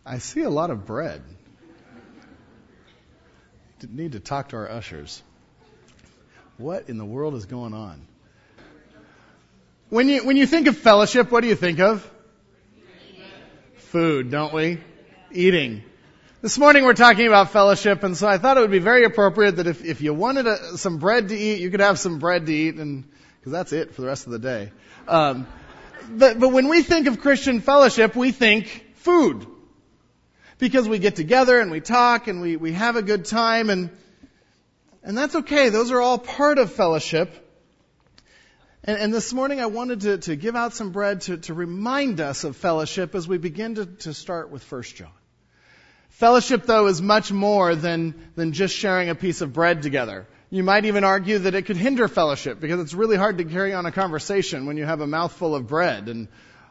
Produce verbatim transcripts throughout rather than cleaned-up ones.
I see a lot of bread. Need to talk to our ushers. What in the world is going on? When you when you think of fellowship, what do you think of? Food, don't we? Eating. This morning we're talking about fellowship, and so I thought it would be very appropriate that if, if you wanted a, some bread to eat, you could have some bread to eat, and because that's it for the rest of the day. Um, but but when we think of Christian fellowship, we think food. Because we get together and we talk and we, we have a good time, and and that's okay. Those are all part of fellowship. And, and this morning I wanted to, to give out some bread to, to remind us of fellowship as we begin to, to start with First John. Fellowship, though, is much more than, than just sharing a piece of bread together. You might even argue that it could hinder fellowship because it's really hard to carry on a conversation when you have a mouthful of bread and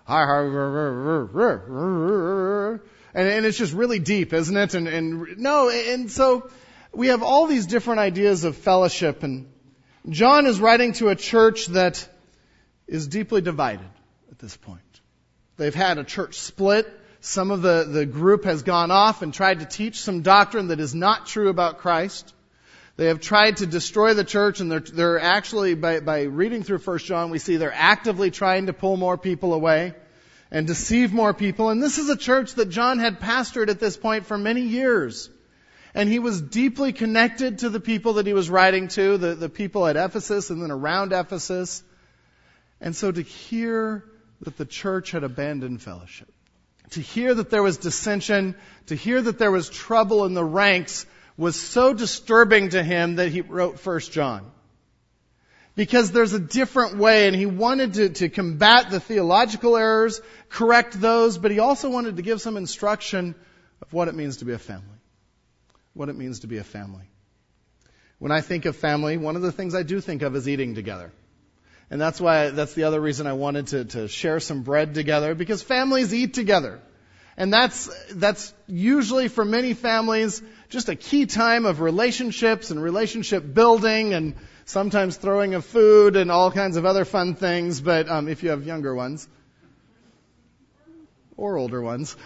And, and it's just really deep, isn't it? And, and no, and so we have all these different ideas of fellowship. And John is writing to a church that is deeply divided at this point. They've had a church split. Some of the, the group has gone off and tried to teach some doctrine that is not true about Christ. They have tried to destroy the church, and they're, they're actually, by, by reading through First John, we see they're actively trying to pull more people away and deceive more people. And this is a church that John had pastored at this point for many years. And he was deeply connected to the people that he was writing to, the, the people at Ephesus and then around Ephesus. And so to hear that the church had abandoned fellowship, to hear that there was dissension, to hear that there was trouble in the ranks was so disturbing to him that he wrote First John. Because there's a different way, and he wanted to, to combat the theological errors, correct those, but he also wanted to give some instruction of what it means to be a family. What it means to be a family. When I think of family, one of the things I do think of is eating together. And that's why, that's the other reason I wanted to, to share some bread together, because families eat together. And that's, that's usually for many families just a key time of relationships and relationship building and sometimes throwing of food and all kinds of other fun things. But um, if you have younger ones or older ones,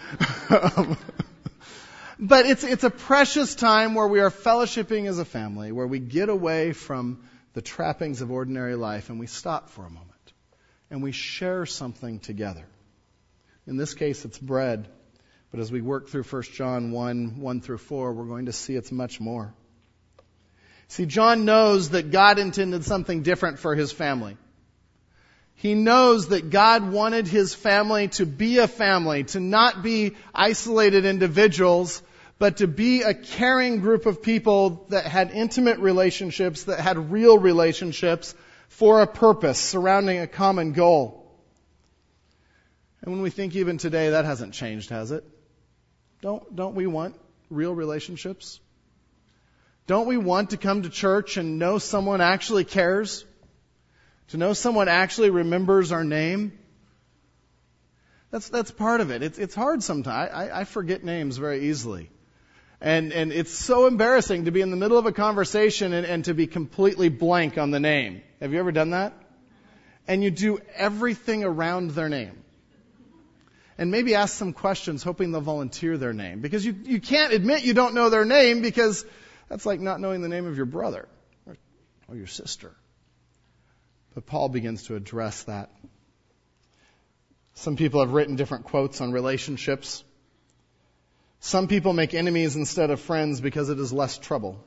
but it's it's a precious time where we are fellowshipping as a family, where we get away from the trappings of ordinary life and we stop for a moment and we share something together. In this case, it's bread. But as we work through First John one, one through four, we're going to see it's much more. See, John knows that God intended something different for his family. He knows that God wanted his family to be a family, to not be isolated individuals, but to be a caring group of people that had intimate relationships, that had real relationships for a purpose, surrounding a common goal. And when we think even today, that hasn't changed, has it? Don't, don't we want real relationships? Don't we want to come to church and know someone actually cares? To know someone actually remembers our name? That's that's part of it. It's it's hard sometimes. I, I forget names very easily. And and it's so embarrassing to be in the middle of a conversation and, and to be completely blank on the name. Have you ever done that? And you do everything around their name. And maybe ask some questions hoping they'll volunteer their name. Because you, you can't admit you don't know their name, because that's like not knowing the name of your brother or, or your sister. But Paul begins to address that. Some people have written different quotes on relationships. Some people make enemies instead of friends because it is less trouble.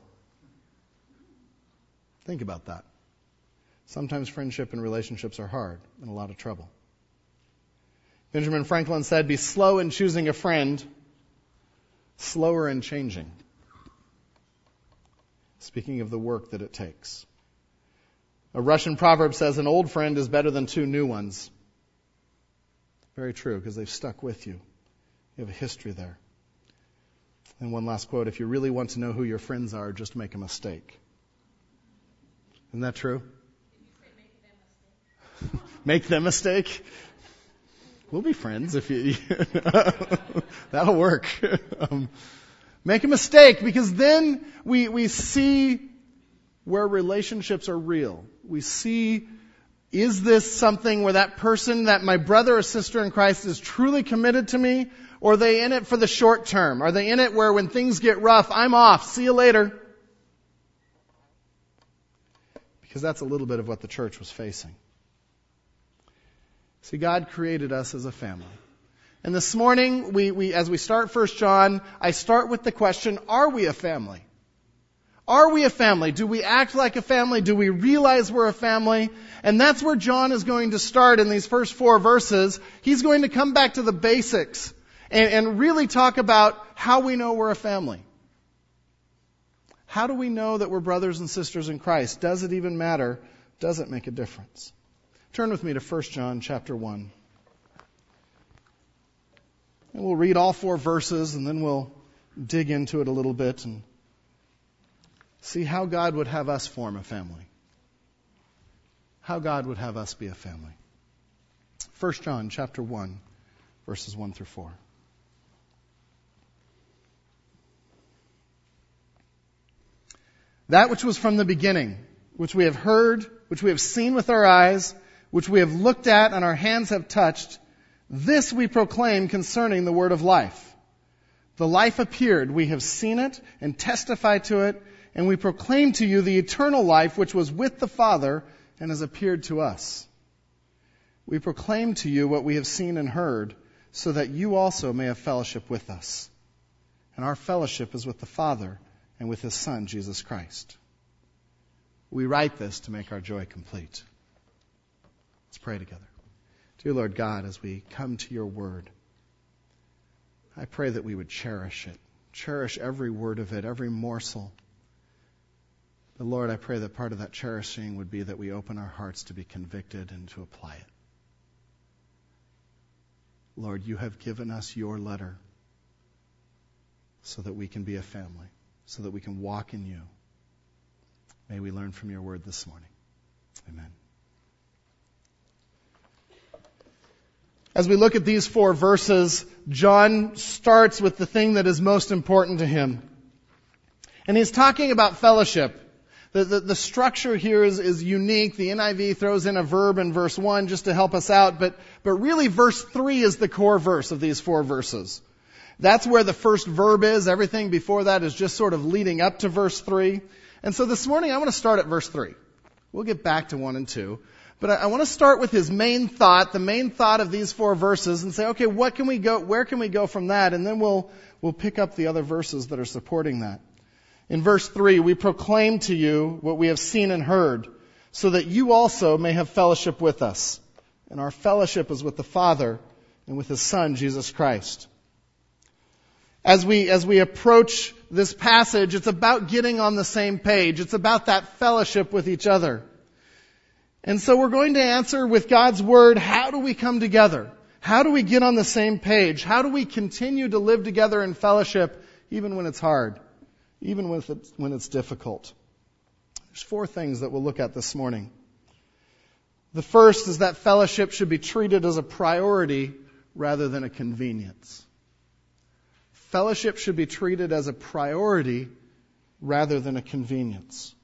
Think about that. Sometimes friendship and relationships are hard and a lot of trouble. Benjamin Franklin said, "Be slow in choosing a friend, slower in changing." Speaking of the work that it takes. A Russian proverb says, "An old friend is better than two new ones." Very true, because they've stuck with you. You have a history there. And one last quote, "If you really want to know who your friends are, just make a mistake." Isn't that true? Make them mistake? We'll be friends if you... That'll work. um, make a mistake, because then we, we see where relationships are real. We see Is this something where that person, that my brother or sister in Christ is truly committed to me? Or are they in it for the short term? Are they in it where when things get rough, I'm off, see you later? Because that's a little bit of what the church was facing. See, God created us as a family. And this morning, we, we as we start First John, I start with the question, are we a family? Are we a family? Do we act like a family? Do we realize we're a family? And that's where John is going to start in these first four verses. He's going to come back to the basics and, and really talk about how we know we're a family. How do we know that we're brothers and sisters in Christ? Does it even matter? Does it make a difference? Turn with me to First John chapter one. And we'll read all four verses and then we'll dig into it a little bit and see how God would have us form a family. How God would have us be a family. First John chapter one, verses one through four. That which was from the beginning, which we have heard, which we have seen with our eyes, which we have looked at and our hands have touched, this we proclaim concerning the word of life. The life appeared, we have seen it and testify to it, and we proclaim to you the eternal life which was with the Father and has appeared to us. We proclaim to you what we have seen and heard, so that you also may have fellowship with us. And our fellowship is with the Father and with His Son, Jesus Christ. We write this to make our joy complete. Let's pray together. Dear Lord God, as we come to your word, I pray that we would cherish it. Cherish every word of it, every morsel. But Lord, I pray that part of that cherishing would be that we open our hearts to be convicted and to apply it. Lord, you have given us your letter so that we can be a family, so that we can walk in you. May we learn from your word this morning. Amen. As we look at these four verses, John starts with the thing that is most important to him. And he's talking about fellowship. The, the, the structure here is, is unique. The N I V throws in a verb in verse one just to help us out, but, but really verse three is the core verse of these four verses. That's where the first verb is. Everything before that is just sort of leading up to verse three. And so this morning I want to start at verse three. We'll get back to one and two. But I, I want to start with his main thought, the main thought of these four verses, and say, okay, what can we go, where can we go from that? And then we'll, we'll pick up the other verses that are supporting that. In verse three, we proclaim to you what we have seen and heard, so that you also may have fellowship with us. And our fellowship is with the Father and with His Son, Jesus Christ. As we, as we approach this passage, it's about getting on the same page. It's about that fellowship with each other. And so we're going to answer with God's Word, how do we come together? How do we get on the same page? How do we continue to live together in fellowship even when it's hard? Even when it's, when it's difficult. There's four things that we'll look at this morning. The first is that fellowship should be treated as a priority rather than a convenience. Fellowship should be treated as a priority rather than a convenience.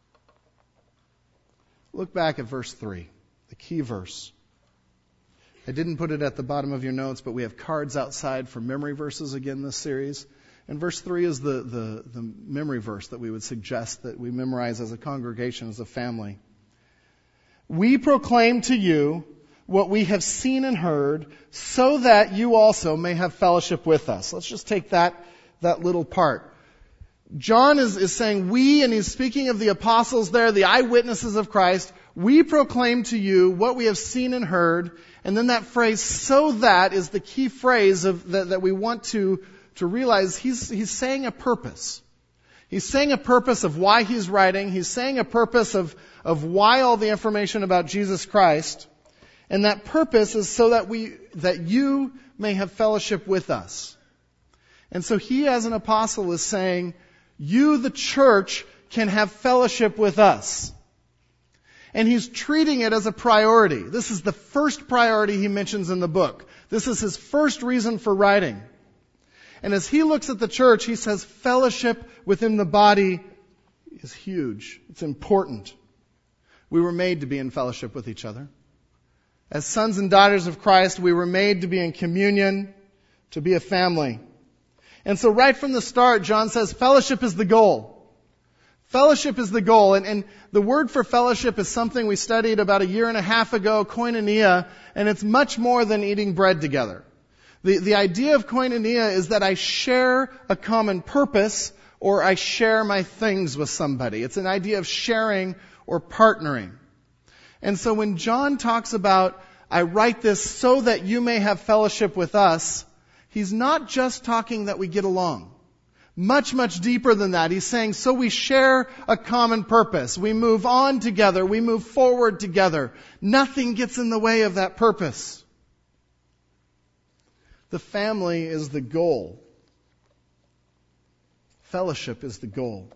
Look back at verse three, the key verse. I didn't put it at the bottom of your notes, but we have cards outside for memory verses again this series. And verse three is the, the, the memory verse that we would suggest that we memorize as a congregation, as a family. We proclaim to you what we have seen and heard, so that you also may have fellowship with us. Let's just take that, that little part. John is, is saying we, and he's speaking of the apostles there, the eyewitnesses of Christ. We proclaim to you what we have seen and heard. And then that phrase, so that, is the key phrase of that, that we want to to realize he's, he's saying a purpose. He's saying a purpose of why he's writing. He's saying a purpose of, of why all the information about Jesus Christ. And that purpose is so that we, that you may have fellowship with us. And so he as an apostle is saying, you, the church, can have fellowship with us. And he's treating it as a priority. This is the first priority he mentions in the book. This is his first reason for writing. And as he looks at the church, he says fellowship within the body is huge. It's important. We were made to be in fellowship with each other. As sons and daughters of Christ, we were made to be in communion, to be a family. And so right from the start, John says fellowship is the goal. Fellowship is the goal. And, and the word for fellowship is something we studied about a year and a half ago, koinonia, and it's much more than eating bread together. The, the idea of koinonia is that I share a common purpose or I share my things with somebody. It's an idea of sharing or partnering. And so when John talks about, I write this so that you may have fellowship with us, he's not just talking that we get along. Much, much deeper than that. He's saying, so we share a common purpose. We move on together. We move forward together. Nothing gets in the way of that purpose. The family is the goal. Fellowship is the goal.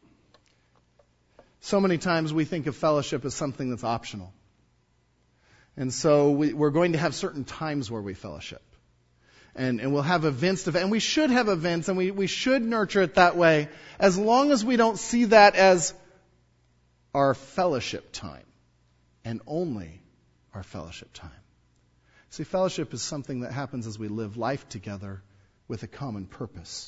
So many times we think of fellowship as something that's optional. And so we, we're going to have certain times where we fellowship. And, and we'll have events, to, and we should have events, and we, we should nurture it that way, as long as we don't see that as our fellowship time, and only our fellowship time. See, fellowship is something that happens as we live life together with a common purpose.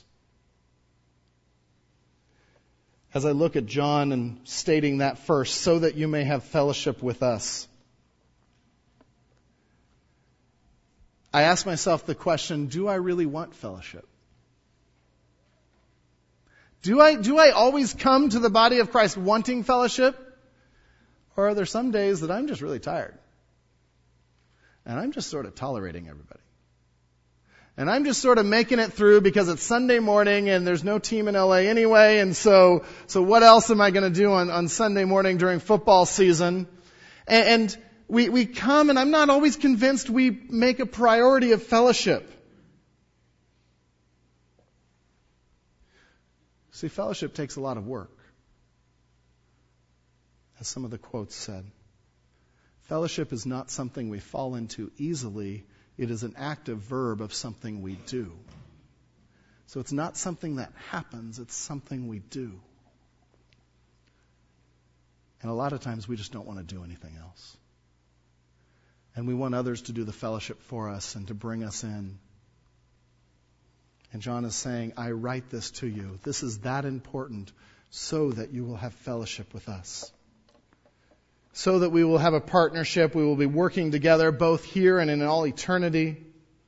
As I look at John and stating that first, so that you may have fellowship with us, I ask myself the question, do I really want fellowship? Do I, do I always come to the body of Christ wanting fellowship? Or are there some days that I'm just really tired? And I'm just sort of tolerating everybody. And I'm just sort of making it through because it's Sunday morning and there's no team in L A anyway. And so, so what else am I going to do on, on Sunday morning during football season? And, and we, we come, and I'm not always convinced we make a priority of fellowship. See, fellowship takes a lot of work. As some of the quotes said, fellowship is not something we fall into easily. It is an active verb of something we do. So it's not something that happens, it's something we do. And a lot of times we just don't want to do anything else. And we want others to do the fellowship for us and to bring us in. And John is saying, I write this to you. This is that important so that you will have fellowship with us. So that we will have a partnership, we will be working together both here and in all eternity.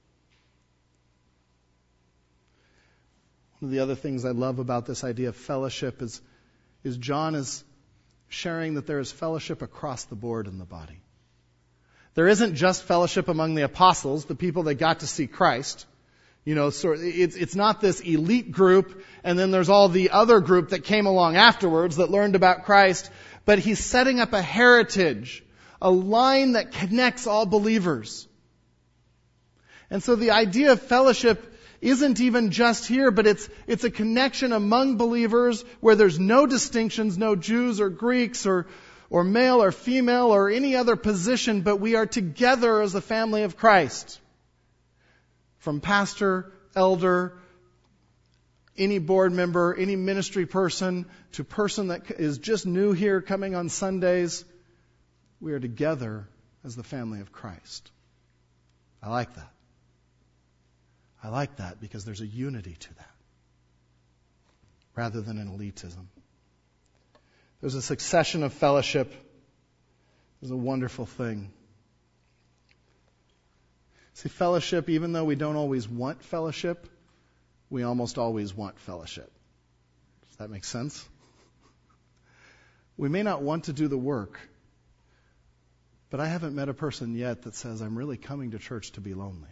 One of the other things I love about this idea of fellowship is, is John is sharing that there is fellowship across the board in the body. There isn't just fellowship among the apostles, the people that got to see Christ. You know, so it's, it's not this elite group, and then there's all the other group that came along afterwards that learned about Christ. But he's setting up a heritage, a line that connects all believers. And so the idea of fellowship isn't even just here, but it's it's a connection among believers where there's no distinctions, no Jews or Greeks or or male or female or any other position, but we are together as the family of Christ. From pastor, elder, any board member, any ministry person, to person that is just new here coming on Sundays, we are together as the family of Christ. I like that. I like that because there's a unity to that, rather than an elitism. There's a succession of fellowship. It's a wonderful thing. See, fellowship, even though we don't always want fellowship, we almost always want fellowship. Does that make sense? We may not want to do the work, but I haven't met a person yet that says, I'm really coming to church to be lonely.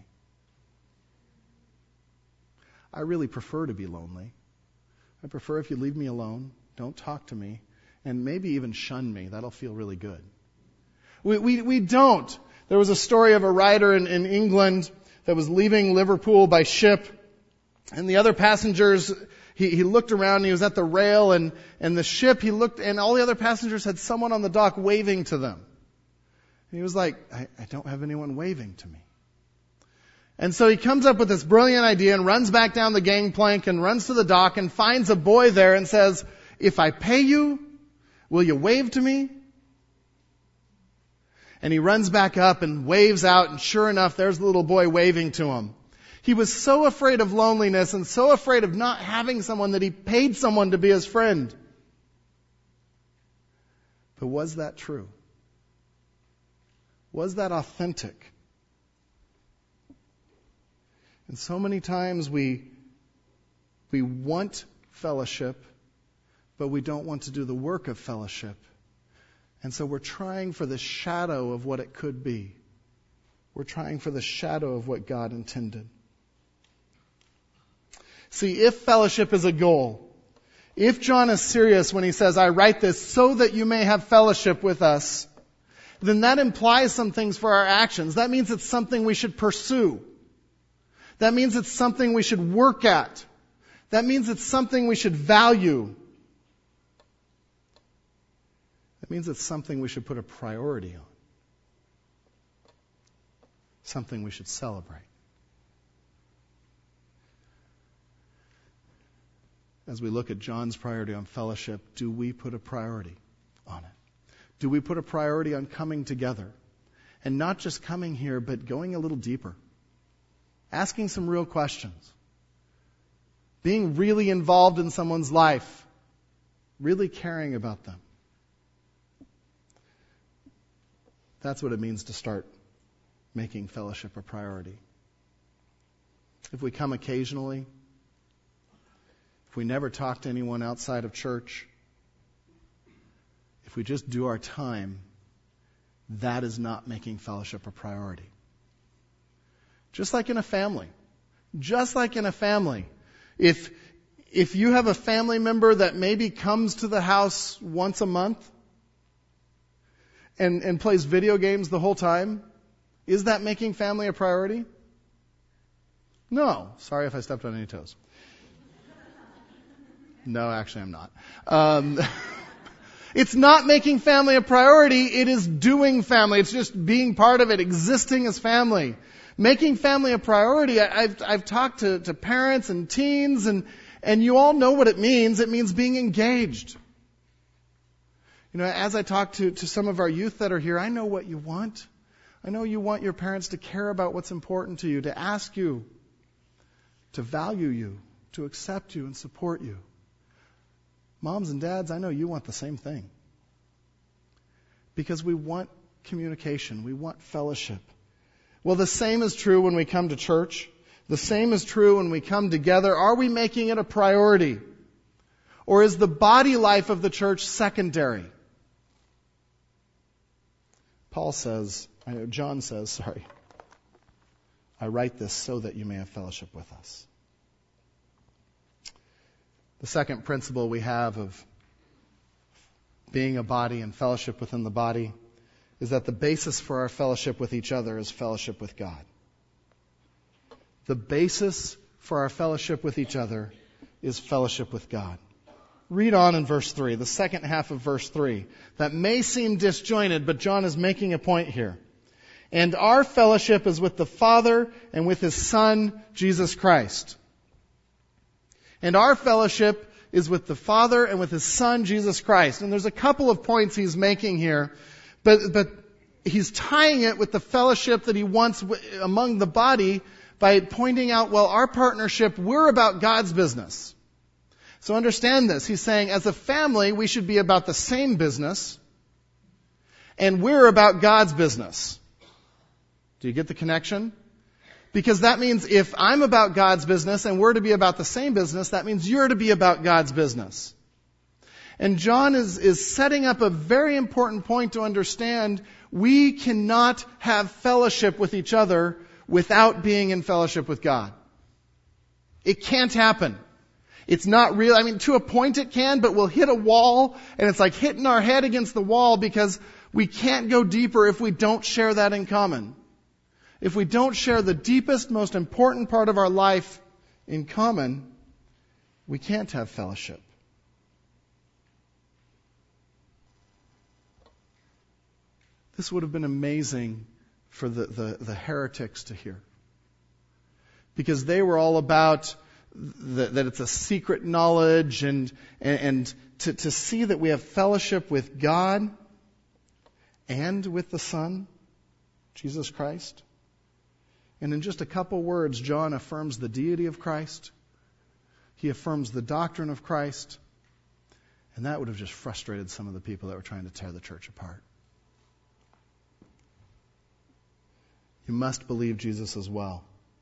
I really prefer to be lonely. I prefer if you leave me alone, don't talk to me, and maybe even shun me. That'll feel really good. We, we, we don't. There was a story of a writer in, in England that was leaving Liverpool by ship. And the other passengers, he, he looked around and he was at the rail and, and the ship, he looked, and all the other passengers had someone on the dock waving to them. And he was like, I, I don't have anyone waving to me. And so he comes up with this brilliant idea and runs back down the gangplank and runs to the dock and finds a boy there and says, if I pay you, will you wave to me? And he runs back up and waves out, and sure enough, there's the little boy waving to him. He was so afraid of loneliness and so afraid of not having someone that he paid someone to be his friend. But was that true? Was that authentic? And so many times we we want fellowship, but we don't want to do the work of fellowship. And so we're trying for the shadow of what it could be. We're trying for the shadow of what God intended. See, if fellowship is a goal, if John is serious when he says, I write this so that you may have fellowship with us, then that implies some things for our actions. That means it's something we should pursue. That means it's something we should work at. That means it's something we should value. That means it's something we should put a priority on. Something we should celebrate. As we look at John's priority on fellowship, do we put a priority on it? Do we put a priority on coming together? And not just coming here, but going a little deeper. Asking some real questions. Being really involved in someone's life. Really caring about them. That's what it means to start making fellowship a priority. If we come occasionally, if we never talk to anyone outside of church, if we just do our time, that is not making fellowship a priority. Just like in a family. Just like in a family. If, if you have a family member that maybe comes to the house once a month and, and plays video games the whole time, is that making family a priority? No. Sorry if I stepped on any toes. No, actually I'm not. Um, it's not making family a priority. It is doing family. It's just being part of it, existing as family. Making family a priority, I, I've, I've talked to, to parents and teens, and, and you all know what it means. It means being engaged. You know, as I talk to, to some of our youth that are here, I know what you want. I know you want your parents to care about what's important to you, to ask you, to value you, to accept you and support you. Moms and dads, I know you want the same thing. Because we want communication. We want fellowship. Well, the same is true when we come to church. The same is true when we come together. Are we making it a priority? Or is the body life of the church secondary? Paul says, John says, sorry, I write this so that you may have fellowship with us. The second principle we have of being a body and fellowship within the body is that the basis for our fellowship with each other is fellowship with God. The basis for our fellowship with each other is fellowship with God. Read on in verse three, the second half of verse three. That may seem disjointed, but John is making a point here. And our fellowship is with the Father and with His Son, Jesus Christ. And our fellowship is with the Father and with His Son, Jesus Christ. And there's a couple of points he's making here, but, but he's tying it with the fellowship that he wants among the body by pointing out, well, our partnership, we're about God's business. So understand this. He's saying, as a family, we should be about the same business, and we're about God's business. Do you get the connection? Because that means if I'm about God's business and we're to be about the same business, that means you're to be about God's business. And John is, is setting up a very important point to understand. We cannot have fellowship with each other without being in fellowship with God. It can't happen. It's not real. I mean, to a point it can, but we'll hit a wall, and it's like hitting our head against the wall because we can't go deeper if we don't share that in common. If we don't share the deepest, most important part of our life in common, we can't have fellowship. This would have been amazing for the, the, the heretics to hear. Because they were all about the, that it's a secret knowledge and, and, and to, to see that we have fellowship with God and with the Son Jesus Christ. And in just a couple words, John affirms the deity of Christ. He affirms the doctrine of Christ. And that would have just frustrated some of the people that were trying to tear the church apart. You must believe Jesus as well.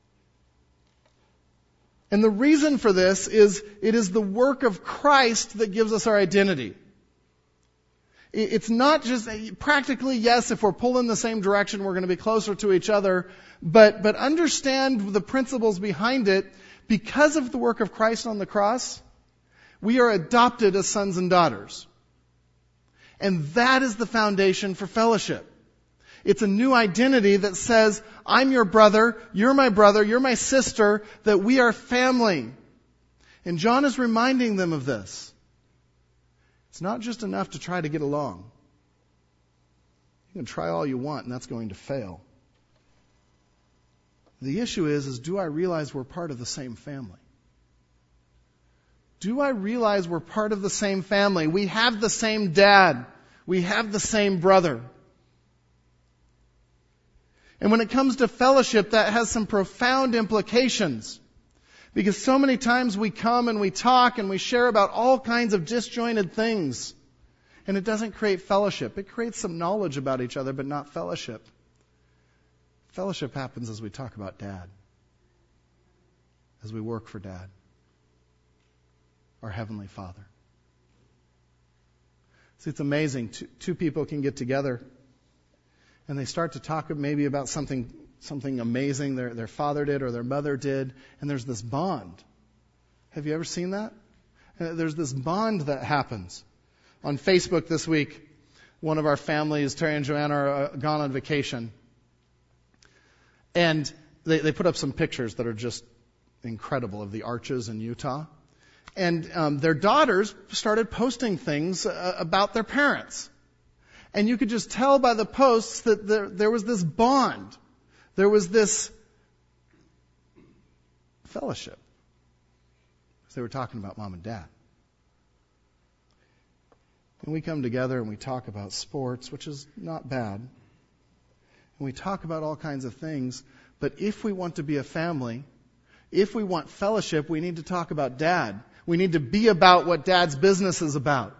And the reason for this is it is the work of Christ that gives us our identity. It's not just, practically, yes, if we're pulling the same direction, we're going to be closer to each other. But, but understand the principles behind it. Because of the work of Christ on the cross, we are adopted as sons and daughters. And that is the foundation for fellowship. It's a new identity that says, I'm your brother, you're my brother, you're my sister, that we are family. And John is reminding them of this. It's not just enough to try to get along. You can try all you want, and that's going to fail. The issue is, is do I realize we're part of the same family? Do I realize we're part of the same family? We have the same dad. We have the same brother. And when it comes to fellowship, that has some profound implications. Because so many times we come and we talk and we share about all kinds of disjointed things. And it doesn't create fellowship. It creates some knowledge about each other, but not fellowship. Fellowship happens as we talk about Dad. As we work for Dad. Our Heavenly Father. See, it's amazing. Two, two people can get together and they start to talk maybe about something something amazing their, their father did or their mother did, and there's this bond. Have you ever seen that? Uh, there's this bond that happens. On Facebook this week, one of our families, Terry and Joanna, are uh, gone on vacation. And they, they put up some pictures that are just incredible of the arches in Utah. And um, their daughters started posting things uh, about their parents. And you could just tell by the posts that there, there was this bond. There was this fellowship. Because they were talking about Mom and Dad. And we come together and we talk about sports, which is not bad. And we talk about all kinds of things. But if we want to be a family, if we want fellowship, we need to talk about Dad. We need to be about what Dad's business is about.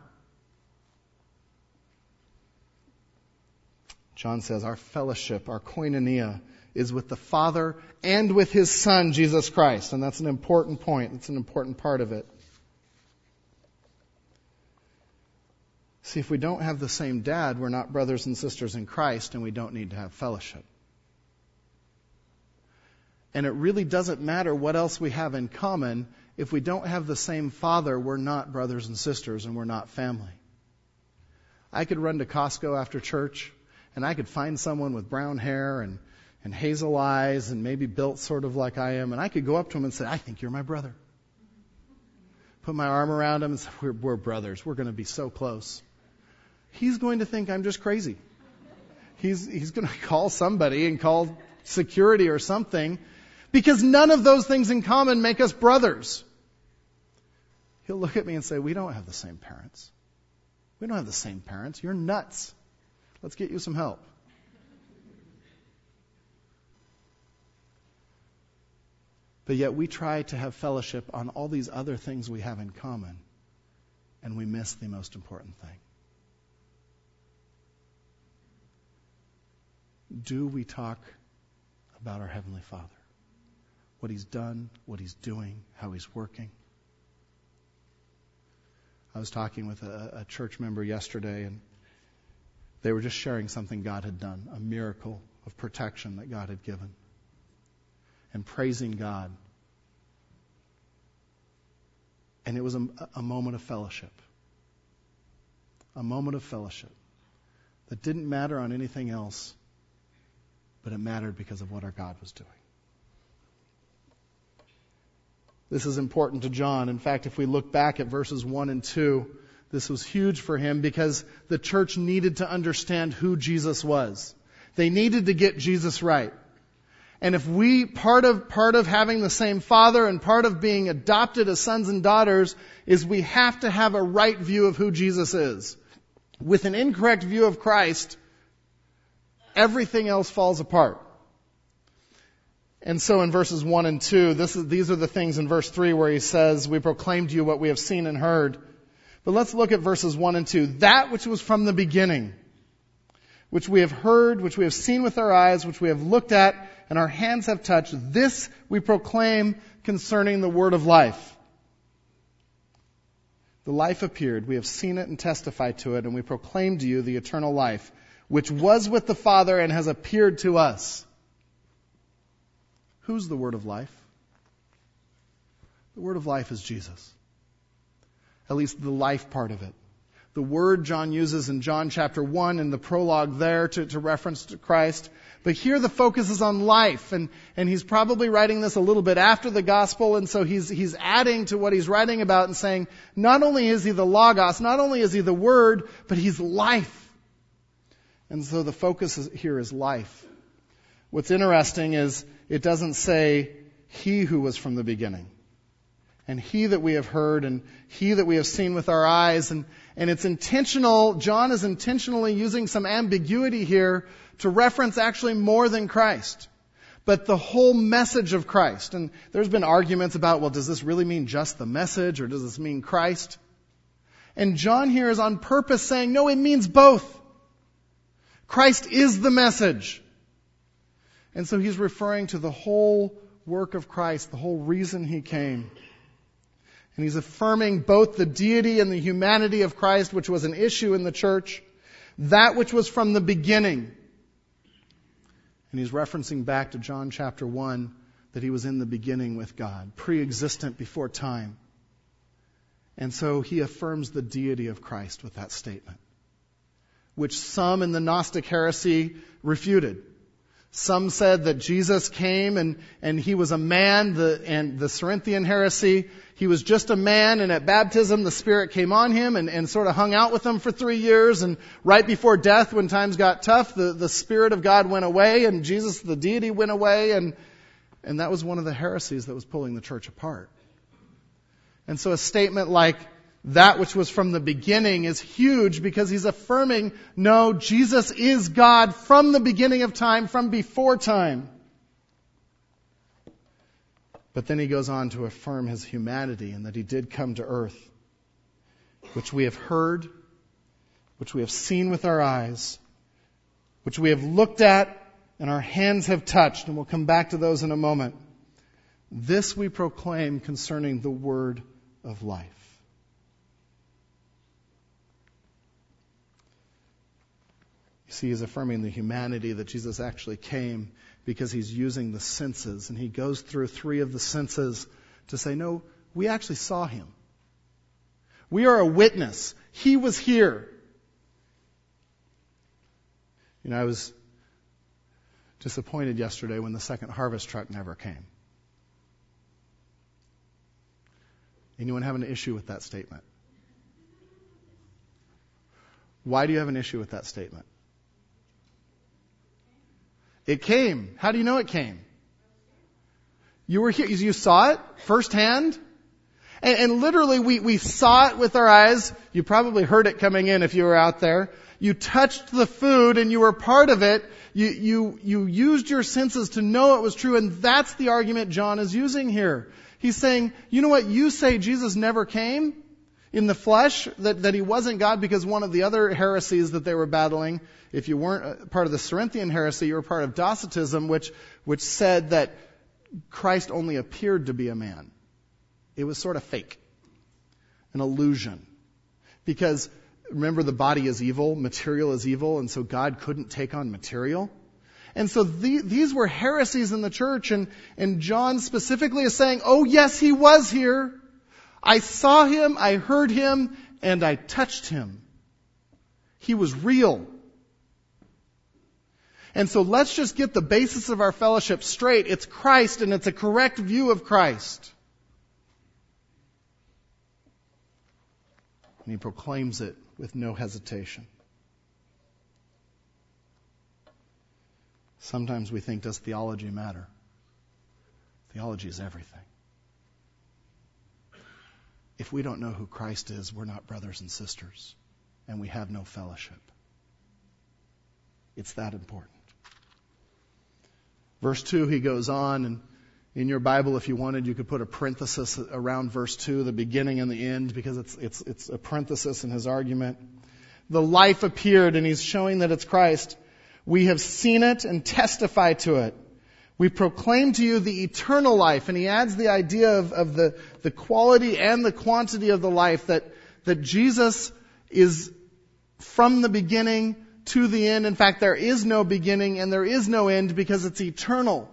John says our fellowship, our koinonia, is with the Father and with His Son, Jesus Christ. And that's an important point. It's an important part of it. See, if we don't have the same dad, we're not brothers and sisters in Christ, and we don't need to have fellowship. And it really doesn't matter what else we have in common. If we don't have the same Father, we're not brothers and sisters, and we're not family. I could run to Costco after church, and I could find someone with brown hair and and hazel eyes and maybe built sort of like I am, and I could go up to him and say, I think you're my brother. Put my arm around him and say, we're, we're brothers. We're going to be so close. He's going to think I'm just crazy. He's, he's going to call somebody and call security or something, because none of those things in common make us brothers. He'll look at me and say, we don't have the same parents. We don't have the same parents. You're nuts. Let's get you some help. But yet we try to have fellowship on all these other things we have in common, and we miss the most important thing. Do we talk about our Heavenly Father? What He's done, what He's doing, how He's working? I was talking with a, a church member yesterday, and they were just sharing something God had done, a miracle of protection that God had given. And praising God. And it was a, a moment of fellowship. A moment of fellowship that didn't matter on anything else, but it mattered because of what our God was doing. This is important to John. In fact, if we look back at verses one and two, this was huge for him because the church needed to understand who Jesus was. They needed to get Jesus right. And if we, part of, part of having the same Father and part of being adopted as sons and daughters is we have to have a right view of who Jesus is. With an incorrect view of Christ, everything else falls apart. And so in verses one and two, this is, these are the things in verse three where he says, we proclaim to you what we have seen and heard. But let's look at verses one and two. That which was from the beginning, which we have heard, which we have seen with our eyes, which we have looked at, and our hands have touched, this we proclaim concerning the word of life. The life appeared. We have seen it and testified to it, and we proclaim to you the eternal life, which was with the Father and has appeared to us. Who's the word of life? The word of life is Jesus. At least the life part of it. The word John uses in John chapter one in the prologue there to, to reference to Christ. But here the focus is on life. And, and he's probably writing this a little bit after the gospel. And so he's, he's adding to what he's writing about and saying, not only is he the Logos, not only is he the word, but he's life. And so the focus is, here is life. What's interesting is it doesn't say he who was from the beginning. And he that we have heard, and he that we have seen with our eyes. And, and it's intentional, John is intentionally using some ambiguity here to reference actually more than Christ. But the whole message of Christ. And there's been arguments about, well, does this really mean just the message, or does this mean Christ? And John here is on purpose saying, no, it means both. Christ is the message. And so he's referring to the whole work of Christ, the whole reason he came. And he's affirming both the deity and the humanity of Christ, which was an issue in the church, that which was from the beginning. And he's referencing back to John chapter one, that he was in the beginning with God, pre-existent before time. And so he affirms the deity of Christ with that statement, which some in the Gnostic heresy refuted. Some said that Jesus came and, and he was a man, the, and the Cerinthian heresy, he was just a man, and at baptism the Spirit came on him and, and sort of hung out with him for three years, and right before death, when times got tough, the, the Spirit of God went away, and Jesus, the deity, went away, and, and that was one of the heresies that was pulling the church apart. And so a statement like, that which was from the beginning, is huge because he's affirming, no, Jesus is God from the beginning of time, from before time. But then he goes on to affirm his humanity and that he did come to earth, which we have heard, which we have seen with our eyes, which we have looked at and our hands have touched. And we'll come back to those in a moment. This we proclaim concerning the word of life. See, he's affirming the humanity that Jesus actually came because he's using the senses. And he goes through three of the senses to say, no, we actually saw him. We are a witness. He was here. You know, I was disappointed yesterday when the second harvest truck never came. Anyone have an issue with that statement? Why do you have an issue with that statement? It came. How do you know it came? You were here. You saw it firsthand. And, and literally, we, we saw it with our eyes. You probably heard it coming in if you were out there. You touched the food and you were part of it. You, you, you used your senses to know it was true. And that's the argument John is using here. He's saying, you know what? You say Jesus never came in the flesh, that, that he wasn't God, because one of the other heresies that they were battling, if you weren't part of the Cerinthian heresy, you were part of Docetism, which, which said that Christ only appeared to be a man. It was sort of fake, an illusion. Because remember, the body is evil, material is evil, and so God couldn't take on material. And so the, these were heresies in the church, and, and John specifically is saying, oh yes, he was here. I saw him, I heard him, and I touched him. He was real. And so let's just get the basis of our fellowship straight. It's Christ, and it's a correct view of Christ. And he proclaims it with no hesitation. Sometimes we think, does theology matter? Theology is everything. If we don't know who Christ is, we're not brothers and sisters, and we have no fellowship. It's that important. Verse two, he goes on, and in your Bible, if you wanted, you could put a parenthesis around verse two, the beginning and the end, because it's it's it's a parenthesis in his argument. The life appeared, and he's showing that it's Christ. We have seen it and testify to it. We proclaim to you the eternal life. And he adds the idea of, of the, the quality and the quantity of the life, that, that Jesus is from the beginning to the end. In fact, there is no beginning and there is no end because it's eternal.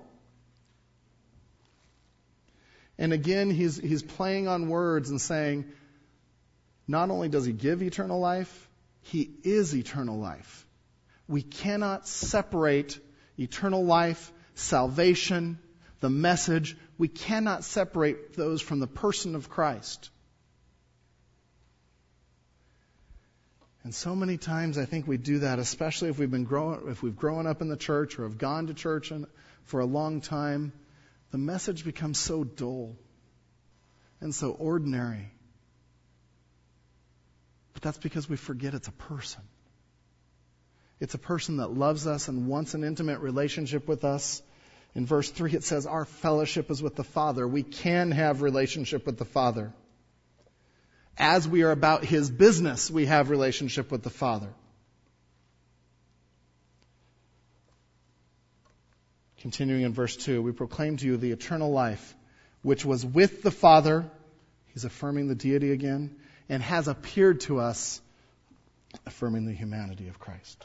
And again, he's, he's playing on words and saying, not only does he give eternal life, he is eternal life. We cannot separate eternal life, salvation, the message. We cannot separate those from the person of Christ. And so many times I think we do that, especially if we've been growing, if we've grown up in the church or have gone to church for a long time. The message becomes so dull and so ordinary. But that's because we forget it's a person. It's a person that loves us and wants an intimate relationship with us. In verse three it says, our fellowship is with the Father. We can have relationship with the Father. As we are about His business, we have relationship with the Father. Continuing in verse two, we proclaim to you the eternal life, which was with the Father. He's affirming the deity again, and has appeared to us, affirming the humanity of Christ.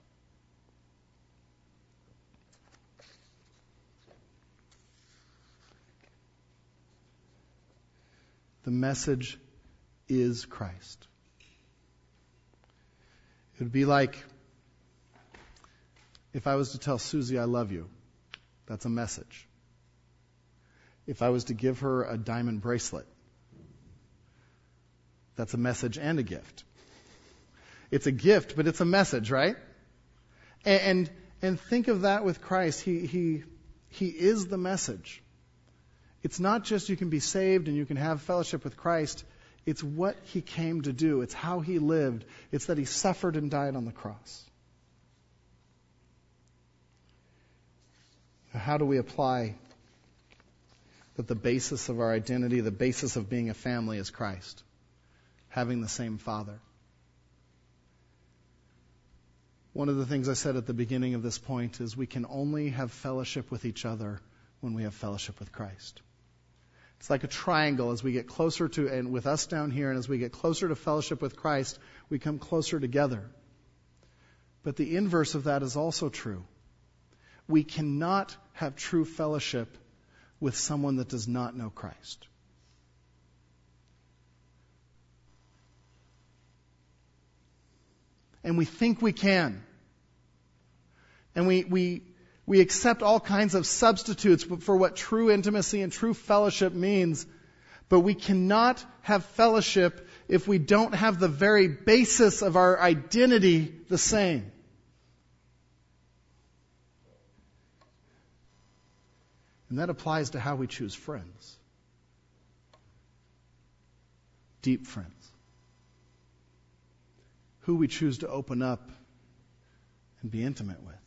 The message is Christ. It would be like if I was to tell Susie I love you. That's a message. If I was to give her a diamond bracelet, that's a message and a gift. It's a gift, but it's a message, right? And and, and think of that with Christ. He he he is the message. It's not just you can be saved and you can have fellowship with Christ. It's what He came to do. It's how He lived. It's that He suffered and died on the cross. How do we apply that the basis of our identity, the basis of being a family is Christ? Having the same Father. One of the things I said at the beginning of this point is we can only have fellowship with each other when we have fellowship with Christ. It's like a triangle. As we get closer to, and with us down here, and as we get closer to fellowship with Christ, we come closer together. But the inverse of that is also true. We cannot have true fellowship with someone that does not know Christ. And we think we can. And we, we, we accept all kinds of substitutes for what true intimacy and true fellowship means. But we cannot have fellowship if we don't have the very basis of our identity the same. And that applies to how we choose friends. Deep friends. Who we choose to open up and be intimate with.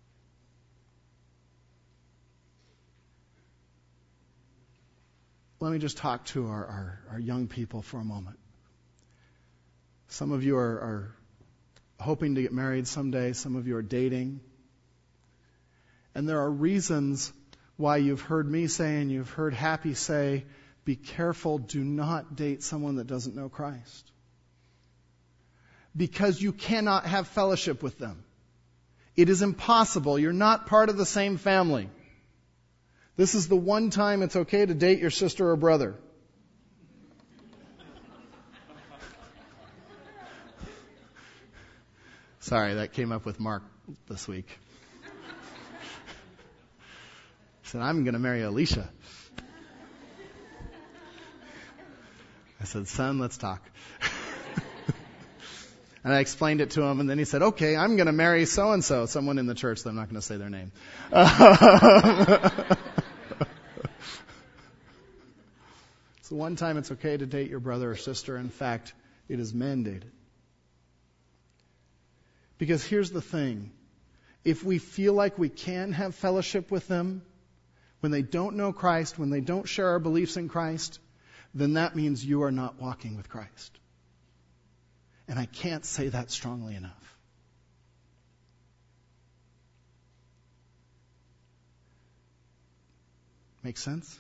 Let me just talk to our, our, our young people for a moment. Some of you are, are hoping to get married someday. Some of you are dating. And there are reasons why you've heard me say and you've heard Happy say, be careful, do not date someone that doesn't know Christ. Because you cannot have fellowship with them. It is impossible. You're not part of the same family. This is the one time it's okay to date your sister or brother. Sorry, that came up with Mark this week. He said, I'm going to marry Alicia. I said, son, let's talk. And I explained it to him, and then he said, okay, I'm going to marry so-and-so, someone in the church that I'm not going to say their name. So one time it's okay to date your brother or sister. In fact, it is mandated. Because here's the thing. if we feel like we can have fellowship with them when they don't know Christ, when they don't share our beliefs in Christ, then that means you are not walking with Christ. And I can't say that strongly enough. Make sense?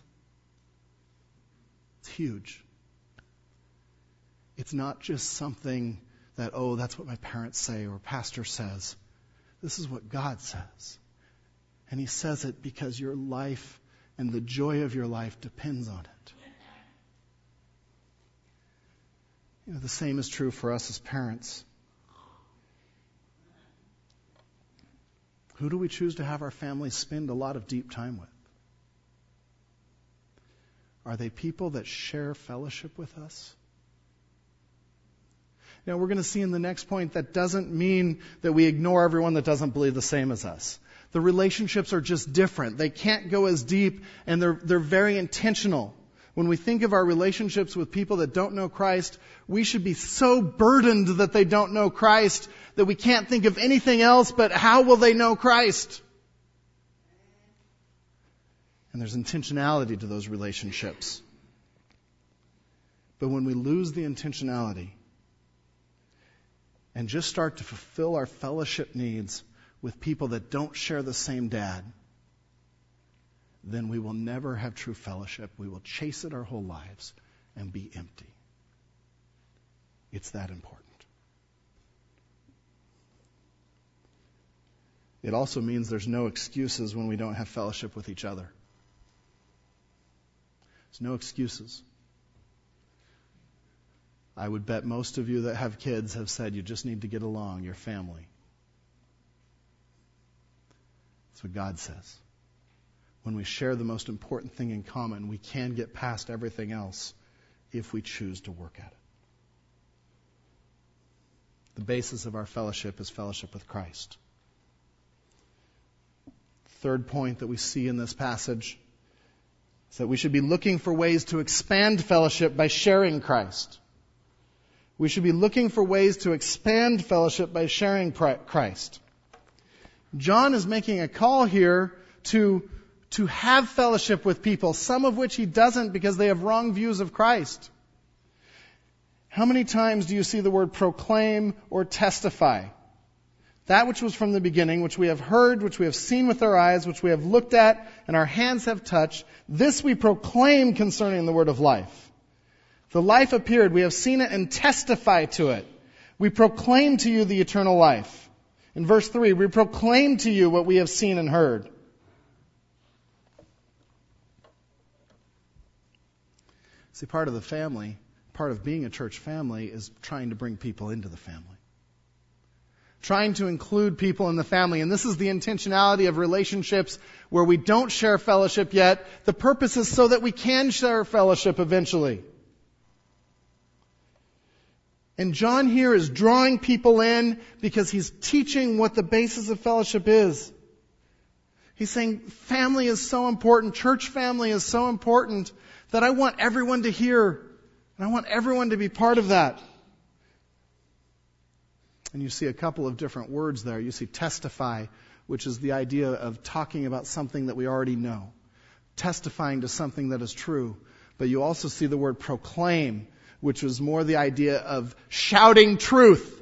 It's huge. It's not just something that, oh, that's what my parents say or pastor says. This is what God says. And He says it because your life and the joy of your life depends on it. You know, the same is true for us as parents. Who do we choose to have our families spend a lot of deep time with? Are they people that share fellowship with us? Now, we're going to see in the next point that doesn't mean that we ignore everyone that doesn't believe the same as us. The relationships are just different. They can't go as deep, and they're they're very intentional. When we think of our relationships with people that don't know Christ, we should be so burdened that they don't know Christ that we can't think of anything else but how will they know Christ? And there's intentionality to those relationships. But when we lose the intentionality and just start to fulfill our fellowship needs with people that don't share the same dad, then we will never have true fellowship. We will chase it our whole lives and be empty. It's that important. It also means there's no excuses when we don't have fellowship with each other. There's no excuses. I would bet most of you that have kids have said you just need to get along, your family. That's what God says. When we share the most important thing in common, we can get past everything else if we choose to work at it. The basis of our fellowship is fellowship with Christ. Third point that we see in this passage is that we should be looking for ways to expand fellowship by sharing Christ. We should be looking for ways to expand fellowship by sharing Christ. John is making a call here to, to have fellowship with people, some of which he doesn't because they have wrong views of Christ. How many times do you see the word proclaim or testify? That which was from the beginning, which we have heard, which we have seen with our eyes, which we have looked at, and our hands have touched, this we proclaim concerning the word of life. The life appeared, we have seen it and testify to it. We proclaim to you the eternal life. In verse three, we proclaim to you what we have seen and heard. See, part of the family, part of being a church family is trying to bring people into the family. Trying to include people in the family. And this is the intentionality of relationships where we don't share fellowship yet. The purpose is so that we can share fellowship eventually. And John here is drawing people in because he's teaching what the basis of fellowship is. He's saying family is so important, church family is so important that I want everyone to hear. And I want everyone to be part of that. And you see a couple of different words there. You see testify, which is the idea of talking about something that we already know. Testifying to something that is true. But you also see the word proclaim, which was more the idea of shouting truth.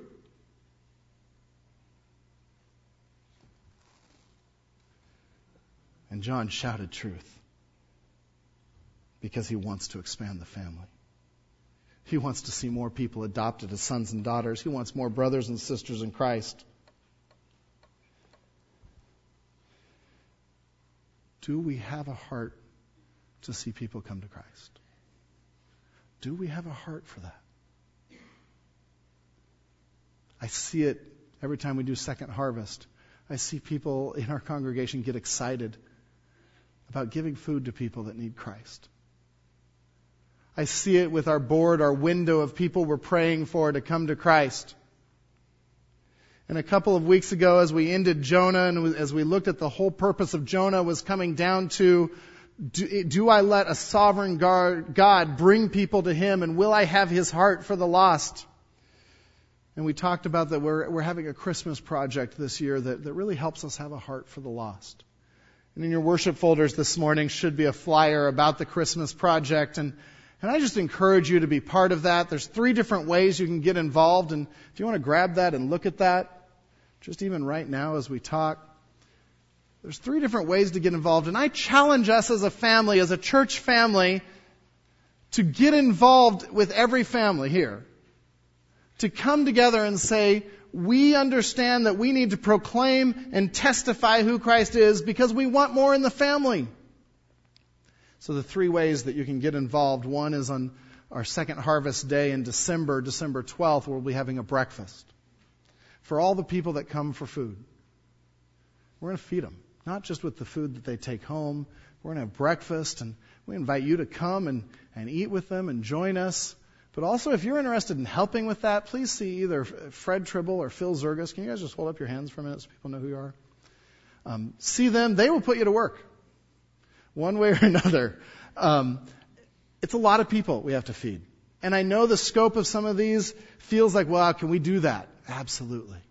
And John shouted truth because he wants to expand the family. He wants to see more people adopted as sons and daughters. He wants more brothers and sisters in Christ. Do we have a heart to see people come to Christ? Do we have a heart for that? I see it every time we do Second Harvest. I see people in our congregation get excited about giving food to people that need Christ. I see it with our board, our window of people we're praying for to come to Christ. And a couple of weeks ago, as we ended Jonah, and as we looked at the whole purpose of Jonah was coming down to, do, do I let a sovereign God bring people to Him, and will I have His heart for the lost? And we talked about that we're, we're having a Christmas project this year that, that really helps us have a heart for the lost. And in your worship folders this morning should be a flyer about the Christmas project. And, and I just encourage you to be part of that. There's three different ways you can get involved. And if you want to grab that and look at that, just even right now as we talk, there's three different ways to get involved. And I challenge us as a family, as a church family, to get involved with every family here. To come together and say, we understand that we need to proclaim and testify who Christ is because we want more in the family. So the three ways that you can get involved. One is on our second harvest day in December, December twelfth, we'll be having a breakfast for all the people that come for food. We're going to feed them, not just with the food that they take home. We're going to have breakfast, and we invite you to come and, and eat with them and join us. But also, if you're interested in helping with that, please see either Fred Tribble or Phil Zergus. Can you guys just hold up your hands for a minute so people know who you are? Um, see them. They will put you to work one way or another. Um, it's a lot of people we have to feed. And I know the scope of some of these feels like, well, can we do that? Absolutely.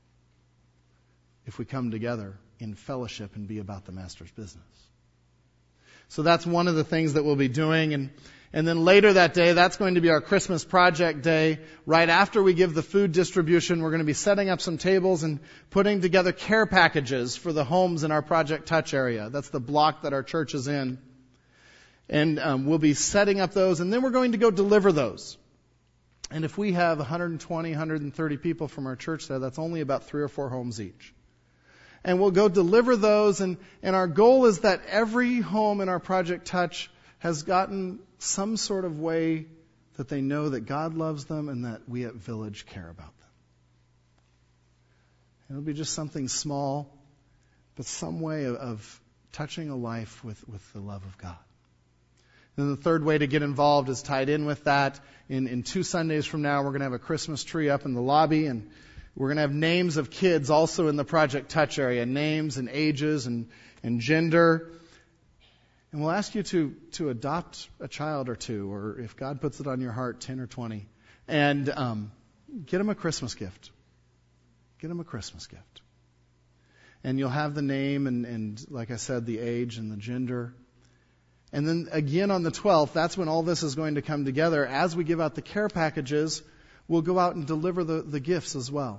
If we come together in fellowship and be about the Master's business. So that's one of the things that we'll be doing. And And then later that day, that's going to be our Christmas project day. Right after we give the food distribution, we're going to be setting up some tables and putting together care packages for the homes in our Project Touch area. That's the block that our church is in. And um, we'll be setting up those, and then we're going to go deliver those. And if we have one hundred twenty, one hundred thirty people from our church there, that's only about three or four homes each. And we'll go deliver those, and, and our goal is that every home in our Project Touch has gotten some sort of way that they know that God loves them and that we at Village care about them. It'll be just something small, but some way of, of touching a life with, with the love of God. And the third way to get involved is tied in with that. In, in two Sundays from now, we're going to have a Christmas tree up in the lobby, and we're going to have names of kids also in the Project Touch area, names and ages and, and gender. And we'll ask you to, to adopt a child or two, or if God puts it on your heart, ten or twenty, and um, get them a Christmas gift. Get them a Christmas gift. And you'll have the name and, and, like I said, the age and the gender. And then again on the twelfth, that's when all this is going to come together. As we give out the care packages, we'll go out and deliver the, the gifts as well.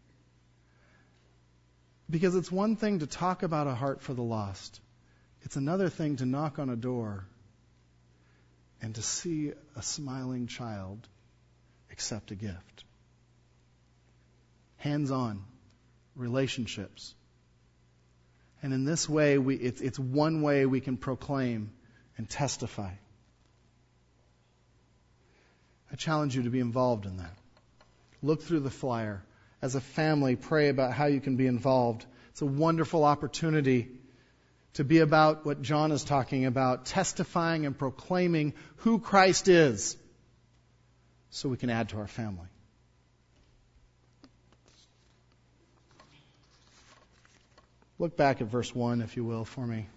Because it's one thing to talk about a heart for the lost. It's another thing to knock on a door and to see a smiling child accept a gift. Hands-on relationships. And in this way, we, it's, it's one way we can proclaim and testify. I challenge you to be involved in that. Look through the flyer. As a family, pray about how you can be involved. It's a wonderful opportunity to be about what John is talking about, testifying and proclaiming who Christ is, so we can add to our family. Look back at verse one, if you will, for me.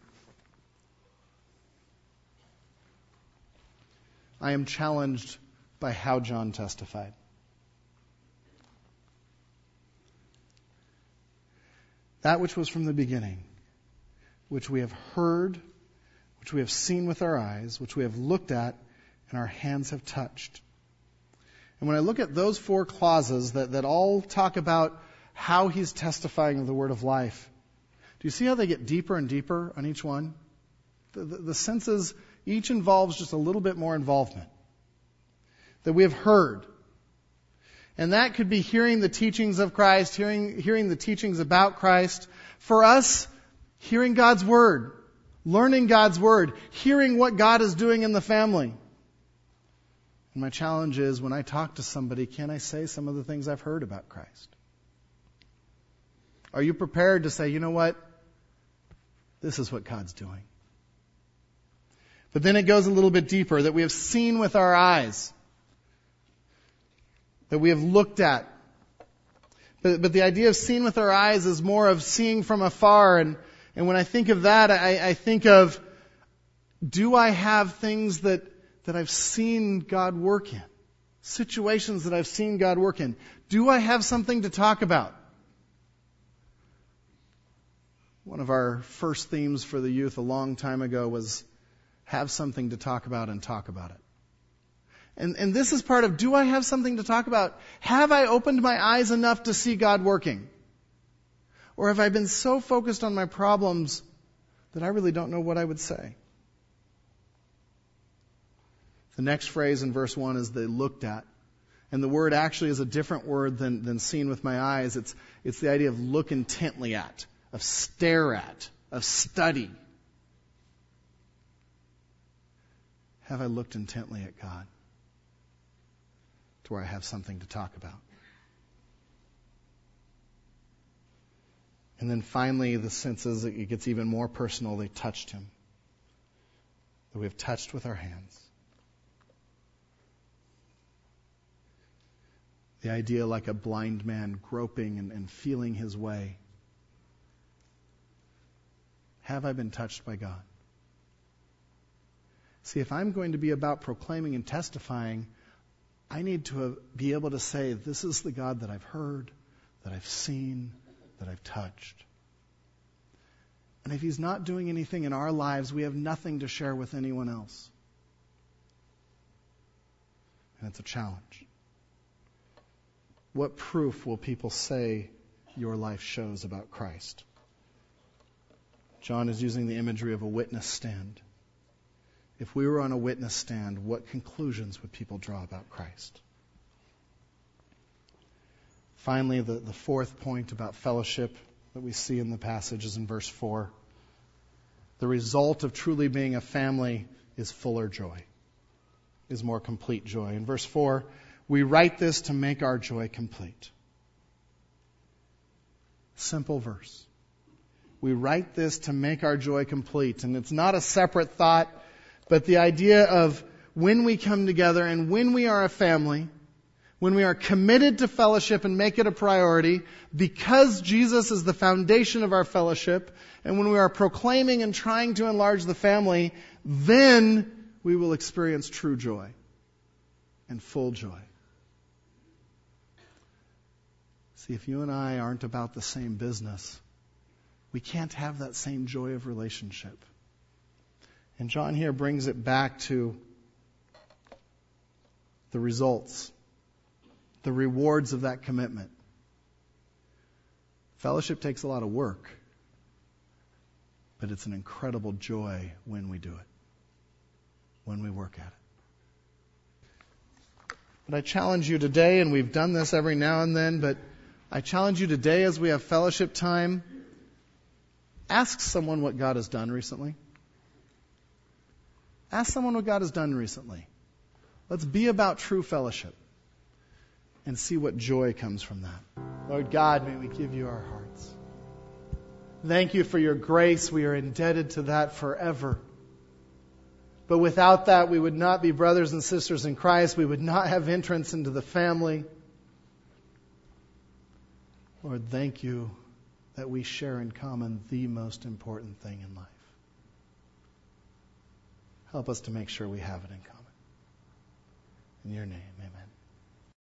I am challenged by how John testified. That which was from the beginning, which we have heard, which we have seen with our eyes, which we have looked at, and our hands have touched. And when I look at those four clauses that, that all talk about how he's testifying of the word of life, do you see how they get deeper and deeper on each one? The, the, the senses, each involves just a little bit more involvement. That we have heard. And that could be hearing the teachings of Christ, hearing, hearing the teachings about Christ. For us, hearing God's Word, learning God's Word, hearing what God is doing in the family. And my challenge is, when I talk to somebody, can I say some of the things I've heard about Christ? Are you prepared to say, you know what? This is what God's doing. But then it goes a little bit deeper, that we have seen with our eyes, that we have looked at. But, but the idea of seeing with our eyes is more of seeing from afar. And, and when I think of that, I, I think of, do I have things that, that I've seen God work in? situations that I've seen God work in? Do I have something to talk about? One of our first themes for the youth a long time ago was have something to talk about and talk about it. And, and this is part of, do I have something to talk about? Have I opened my eyes enough to see God working? Or have I been so focused on my problems that I really don't know what I would say? The next phrase in verse one is they looked at. And the word actually is a different word than, than seen with my eyes. It's, it's the idea of look intently at, of stare at, of study. Have I looked intently at God to where I have something to talk about? And then finally, the sense is that it gets even more personal. They touched him. That we have touched with our hands. The idea like a blind man groping and, and feeling his way. Have I been touched by God? See, if I'm going to be about proclaiming and testifying, I need to have, be able to say, this is the God that I've heard, that I've seen, that I've touched. And if he's not doing anything in our lives, we have nothing to share with anyone else. And it's a challenge. What proof will people say your life shows about Christ? John is using the imagery of a witness stand. If we were on a witness stand, what conclusions would people draw about Christ? Finally, the, the fourth point about fellowship that we see in the passage is in verse four. The result of truly being a family is fuller joy, is more complete joy. In verse four, we write this to make our joy complete. Simple verse. We write this to make our joy complete. And it's not a separate thought, but the idea of when we come together and when we are a family, when we are committed to fellowship and make it a priority, because Jesus is the foundation of our fellowship, and when we are proclaiming and trying to enlarge the family, then we will experience true joy and full joy. See, if you and I aren't about the same business, we can't have that same joy of relationship. And John here brings it back to the results, the rewards of that commitment. Fellowship takes a lot of work, but it's an incredible joy when we do it, when we work at it. But I challenge you today, and we've done this every now and then, but I challenge you today as we have fellowship time, ask someone what God has done recently. Ask someone what God has done recently. Let's be about true fellowship and see what joy comes from that. Lord God, may we give you our hearts. Thank you for your grace. We are indebted to that forever. But without that, we would not be brothers and sisters in Christ. We would not have entrance into the family. Lord, thank you that we share in common the most important thing in life. Help us to make sure we have it in common. In your name, amen.